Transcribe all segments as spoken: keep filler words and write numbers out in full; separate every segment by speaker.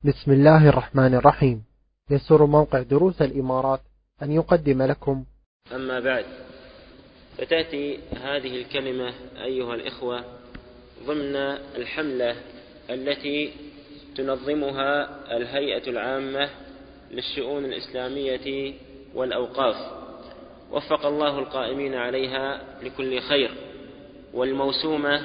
Speaker 1: بسم الله الرحمن الرحيم. يسر موقع دروس الإمارات أن يقدم لكم.
Speaker 2: أما بعد، فتأتي هذه الكلمة أيها الإخوة ضمن الحملة التي تنظمها الهيئة العامة للشؤون الإسلامية والأوقاف، وفق الله القائمين عليها لكل خير، والموسومة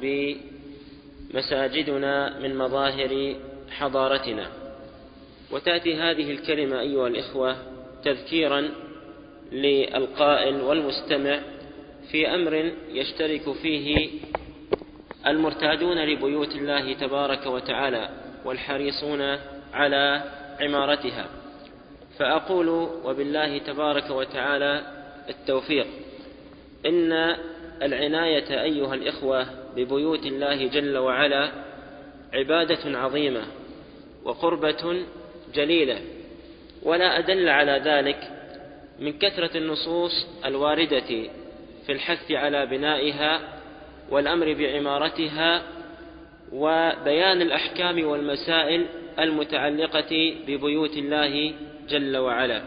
Speaker 2: بمساجدنا من مظاهر حضارتنا. وتأتي هذه الكلمة أيها الإخوة تذكيرا للقائل والمستمع في أمر يشترك فيه المرتادون لبيوت الله تبارك وتعالى والحريصون على عمارتها. فأقول وبالله تبارك وتعالى التوفيق، إن العناية أيها الإخوة ببيوت الله جل وعلا عبادة عظيمة وقربة جليلة، ولا أدل على ذلك من كثرة النصوص الواردة في الحث على بنائها والأمر بعمارتها وبيان الأحكام والمسائل المتعلقة ببيوت الله جل وعلا.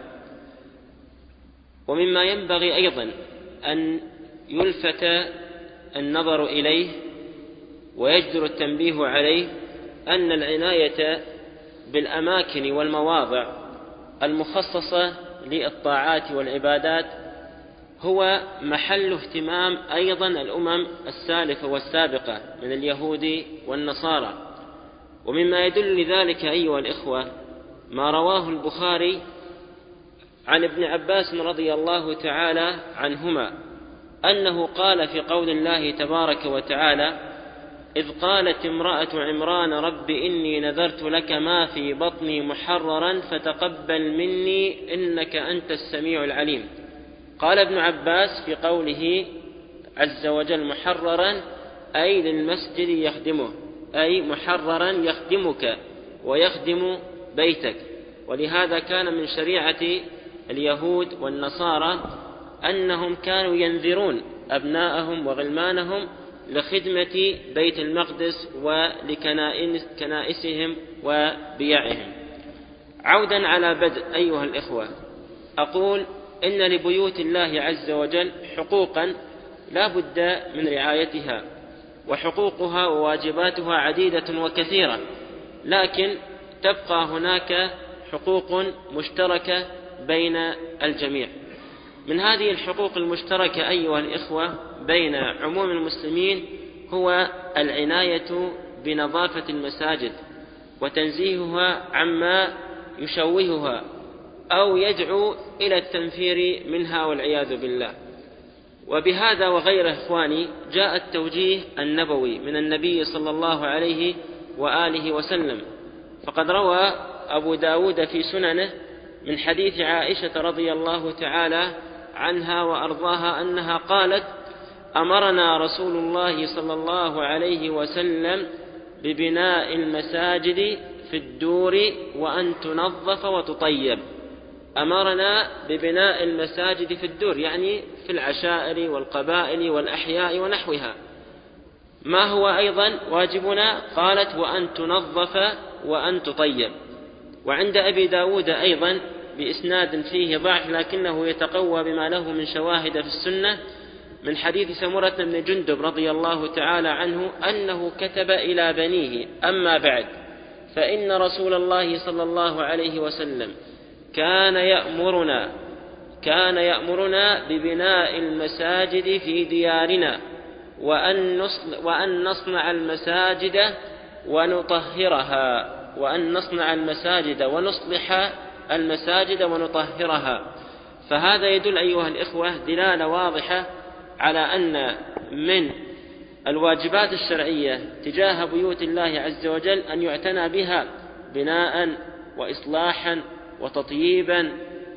Speaker 2: ومما ينبغي أيضا أن يلفت النظر إليه ويجدر التنبيه عليه أن العناية بالأماكن والمواضع المخصصة للطاعات والعبادات هو محل اهتمام أيضا الأمم السالفة والسابقة من اليهود والنصارى. ومما يدل لذلك أيها الإخوة ما رواه البخاري عن ابن عباس رضي الله تعالى عنهما أنه قال في قول الله تبارك وتعالى: إذ قالت امرأة عمران رب إني نذرت لك ما في بطني محررا فتقبل مني إنك أنت السميع العليم. قال ابن عباس في قوله عز وجل محررا أي للمسجد يخدمه، أي محررا يخدمك ويخدم بيتك. ولهذا كان من شريعة اليهود والنصارى أنهم كانوا ينذرون أبناءهم وغلمانهم لخدمة بيت المقدس ولكنائسهم وبيعهم. عودا على بدء أيها الإخوة، أقول إن لبيوت الله عز وجل حقوقا لا بد من رعايتها، وحقوقها وواجباتها عديدة وكثيرة، لكن تبقى هناك حقوق مشتركة بين الجميع. من هذه الحقوق المشتركة أيها الإخوة بين عموم المسلمين هو العناية بنظافة المساجد وتنزيهها عما يشوهها أو يدعو إلى التنفير منها والعياذ بالله. وبهذا وغيره إخواني جاء التوجيه النبوي من النبي صلى الله عليه وآله وسلم، فقد روى أبو داود في سننه من حديث عائشة رضي الله تعالى عنها وأرضاها أنها قالت: أمرنا رسول الله صلى الله عليه وسلم ببناء المساجد في الدور وأن تنظف وتطيب. أمرنا ببناء المساجد في الدور يعني في العشائر والقبائل والأحياء ونحوها. ما هو أيضا واجبنا؟ قالت: وأن تنظف وأن تطيب. وعند أبي داود أيضا بإسناد فيه ضعف لكنه يتقوى بما له من شواهد في السنة من حديث سمرة بن جندب رضي الله تعالى عنه أنه كتب إلى بنيه: أما بعد، فإن رسول الله صلى الله عليه وسلم كان يأمرنا كان يأمرنا ببناء المساجد في ديارنا وأن وأن نصنع المساجد ونطهرها وأن نصنع المساجد ونصلح المساجد ونطهرها. فهذا يدل أيها الإخوة دلالة واضحة على أن من الواجبات الشرعية تجاه بيوت الله عز وجل أن يعتنى بها بناء وإصلاحا وتطييبا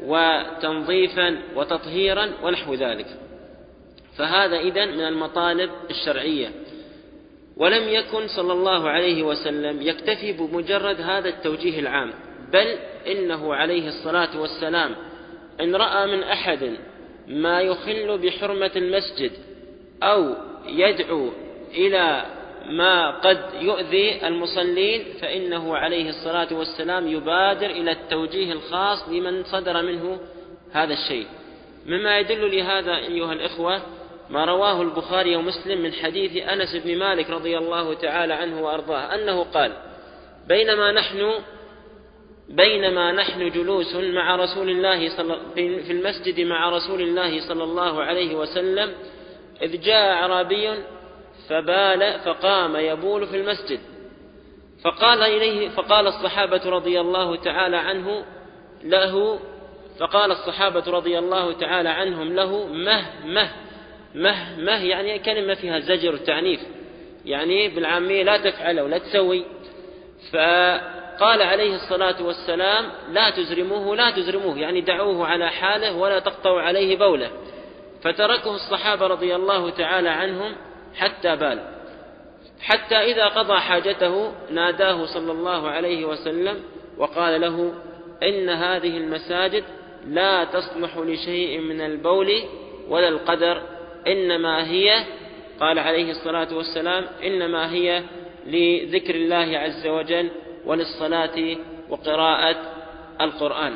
Speaker 2: وتنظيفا وتطهيرا ونحو ذلك. فهذا إذن من المطالب الشرعية. ولم يكن صلى الله عليه وسلم يكتفي بمجرد هذا التوجيه العام، بل إنه عليه الصلاة والسلام إن رأى من أحد ما يخل بحرمة المسجد أو يدعو إلى ما قد يؤذي المصلين فإنه عليه الصلاة والسلام يبادر إلى التوجيه الخاص لمن صدر منه هذا الشيء. مما يدل لهذا أيها الإخوة ما رواه البخاري ومسلم من حديث أنس بن مالك رضي الله تعالى عنه وأرضاه أنه قال: بينما نحن بينما نحن جلوس مع رسول الله صلى في المسجد مع رسول الله صلى الله عليه وسلم إذ جاء أعرابي فبال فقام يبول في المسجد، فقال إليه فقال الصحابة رضي الله تعالى عنه له فقال الصحابة رضي الله تعالى عنهم له: مه مه مه مه يعني كلمة فيها زجر وتعنيف، يعني بالعامية لا تفعله ولا تسوي. فقال عليه الصلاة والسلام: لا تزرموه لا تزرموه يعني دعوه على حاله ولا تقطعوا عليه بوله. فتركه الصحابة رضي الله تعالى عنهم حتى بال، حتى إذا قضى حاجته ناداه صلى الله عليه وسلم وقال له: إن هذه المساجد لا تصلح لشيء من البول ولا القدر، إنما هي قال عليه الصلاة والسلام إنما هي لذكر الله عز وجل وللصلاة وقراءة القرآن.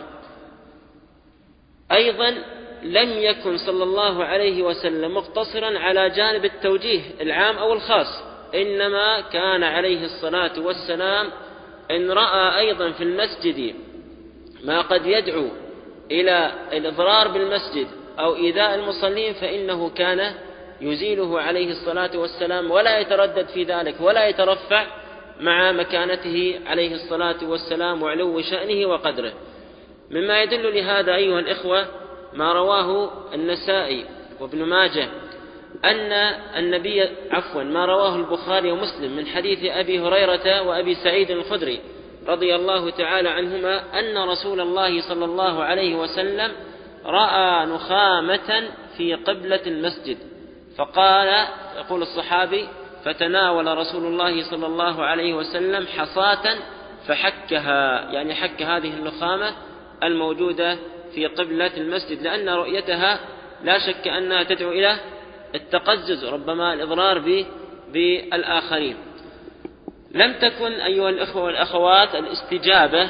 Speaker 2: أيضا لم يكن صلى الله عليه وسلم مقتصرا على جانب التوجيه العام أو الخاص، إنما كان عليه الصلاة والسلام إن رأى أيضا في المسجد ما قد يدعو إلى الإضرار بالمسجد أو إيذاء المصلين فإنه كان يزيله عليه الصلاة والسلام ولا يتردد في ذلك ولا يترفع مع مكانته عليه الصلاة والسلام وعلو شأنه وقدره. مما يدل لهذا أيها الإخوة ما رواه النسائي وابن ماجه أن النبي عفوا ما رواه البخاري ومسلم من حديث أبي هريرة وأبي سعيد الخدري رضي الله تعالى عنهما أن رسول الله صلى الله عليه وسلم رأى نخامة في قبلة المسجد، فقال يقول الصحابي: فتناول رسول الله صلى الله عليه وسلم حصاة فحكها، يعني حك هذه النخامة الموجودة في قبلة المسجد، لأن رؤيتها لا شك أنها تدعو إلى التقزز ربما الإضرار بالآخرين. لم تكن أيها الإخوة والأخوات الاستجابة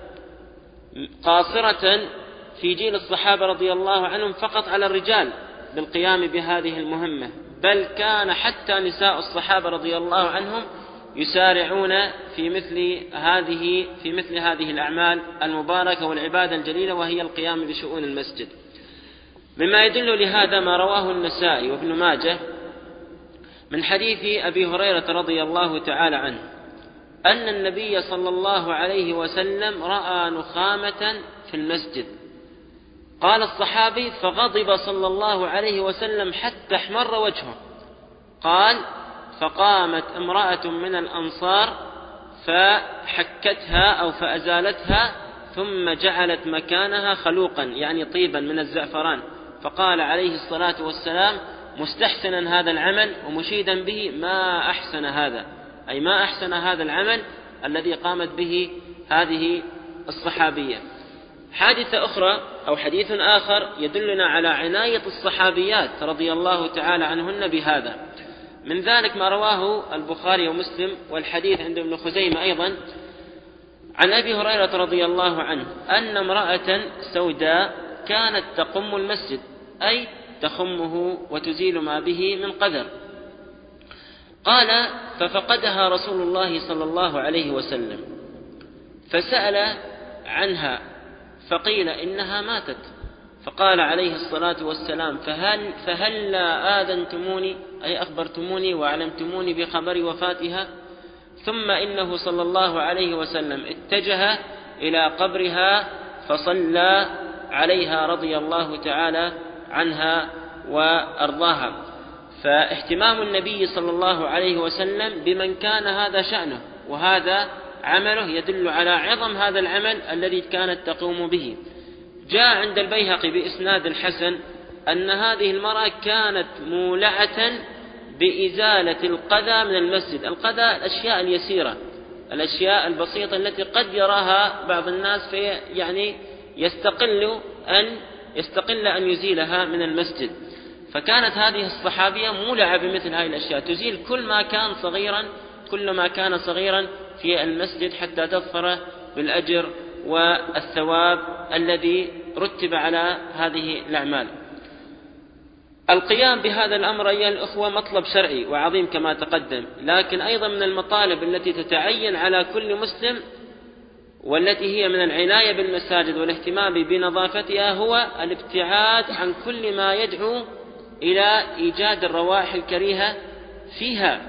Speaker 2: قاصرة في جيل الصحابة رضي الله عنهم فقط على الرجال بالقيام بهذه المهمة، بل كان حتى نساء الصحابة رضي الله عنهم يسارعون في مثل هذه في مثل هذه الأعمال المباركة والعبادة الجليلة وهي القيام بشؤون المسجد. مما يدل لهذا ما رواه النسائي وابن ماجه من حديث أبي هريرة رضي الله تعالى عنه أن النبي صلى الله عليه وسلم رأى نخامة في المسجد. قال الصحابي: فغضب صلى الله عليه وسلم حتى احمر وجهه. قال: فقامت امرأة من الأنصار فحكتها أو فأزالتها ثم جعلت مكانها خلوقا يعني طيبا من الزعفران، فقال عليه الصلاة والسلام مستحسنا هذا العمل ومشيدا به: ما أحسن هذا، أي ما أحسن هذا العمل الذي قامت به هذه الصحابية. حادثة أخرى أو حديث آخر يدلنا على عناية الصحابيات رضي الله تعالى عنهن بهذا. من ذلك ما رواه البخاري ومسلم والحديث عند ابن خزيمة أيضا عن أبي هريرة رضي الله عنه أن امرأة سوداء كانت تقم المسجد، أي تخمه وتزيل ما به من قدر. قال: ففقدها رسول الله صلى الله عليه وسلم فسأل عنها فقيل إنها ماتت، فقال عليه الصلاة والسلام: فهل, فهل لا آذنتموني أي أخبرتموني وعلمتموني بخبر وفاتها؟ ثم إنه صلى الله عليه وسلم اتجه إلى قبرها فصلى عليها رضي الله تعالى عنها وأرضاها. فاهتمام النبي صلى الله عليه وسلم بمن كان هذا شأنه وهذا عمله يدل على عظم هذا العمل الذي كانت تقوم به. جاء عند البيهقي بإسناد الحسن أن هذه المرأة كانت مولعة بإزالة القذى من المسجد. القذى الأشياء اليسيرة، الأشياء البسيطة التي قد يراها بعض الناس في يعني يستقل أن يستقل أن يزيلها من المسجد. فكانت هذه الصحابية مولعة بمثل هذه الأشياء، تزيل كل ما كان صغيرا كل ما كان صغيرا في المسجد حتى تظفر بالأجر والثواب الذي رتب على هذه الأعمال. القيام بهذا الأمر أيها الأخوة مطلب شرعي وعظيم كما تقدم، لكن أيضا من المطالب التي تتعين على كل مسلم والتي هي من العناية بالمساجد والاهتمام بنظافتها هو الابتعاد عن كل ما يدعو إلى إيجاد الروائح الكريهة فيها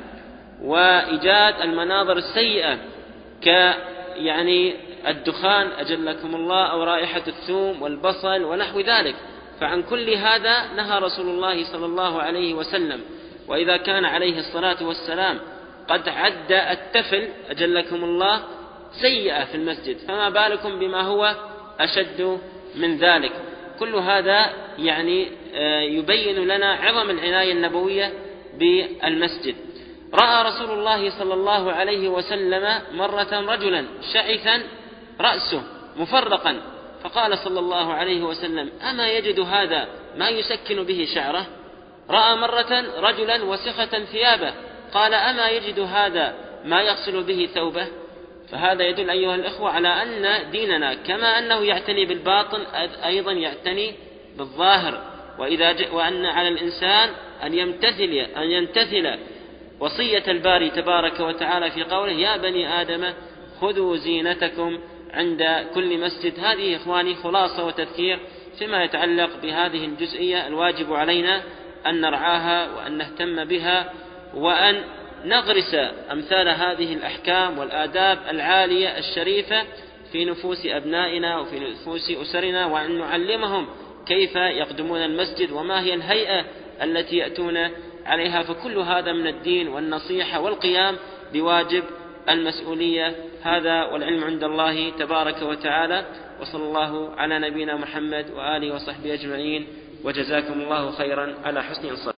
Speaker 2: وإيجاد المناظر السيئة ك يعني الدخان أجلكم الله أو رائحة الثوم والبصل ونحو ذلك، فعن كل هذا نهى رسول الله صلى الله عليه وسلم. وإذا كان عليه الصلاة والسلام قد عد التفل أجلكم الله سيئة في المسجد، فما بالكم بما هو أشد من ذلك. كل هذا يعني يبين لنا عظم العناية النبوية بالمسجد. رأى رسول الله صلى الله عليه وسلم مرة رجلا شعثا رأسه مفرقا، فقال صلى الله عليه وسلم: أما يجد هذا ما يسكن به شعره؟ رأى مرة رجلا وسخة ثيابه، قال: أما يجد هذا ما يغسل به ثوبه؟ فهذا يدل أيها الأخوة على أن ديننا كما أنه يعتني بالباطن أيضا يعتني بالظاهر، وإذا ج... وأن على الإنسان أن يمتثل أن يمتثل وصية الباري تبارك وتعالى في قوله: يا بني آدم خذوا زينتكم عند كل مسجد. هذه إخواني خلاصة وتذكير فيما يتعلق بهذه الجزئية الواجب علينا أن نرعاها وأن نهتم بها وأن نغرس أمثال هذه الأحكام والآداب العالية الشريفة في نفوس أبنائنا وفي نفوس أسرنا، وأن نعلمهم كيف يقدمون المسجد وما هي الهيئة التي يأتون عليها. فكل هذا من الدين والنصيحة والقيام بواجب المسؤولية. هذا والعلم عند الله تبارك وتعالى، وصلى الله على نبينا محمد وآله وصحبه أجمعين، وجزاكم الله خيرا على حسن الصلاة.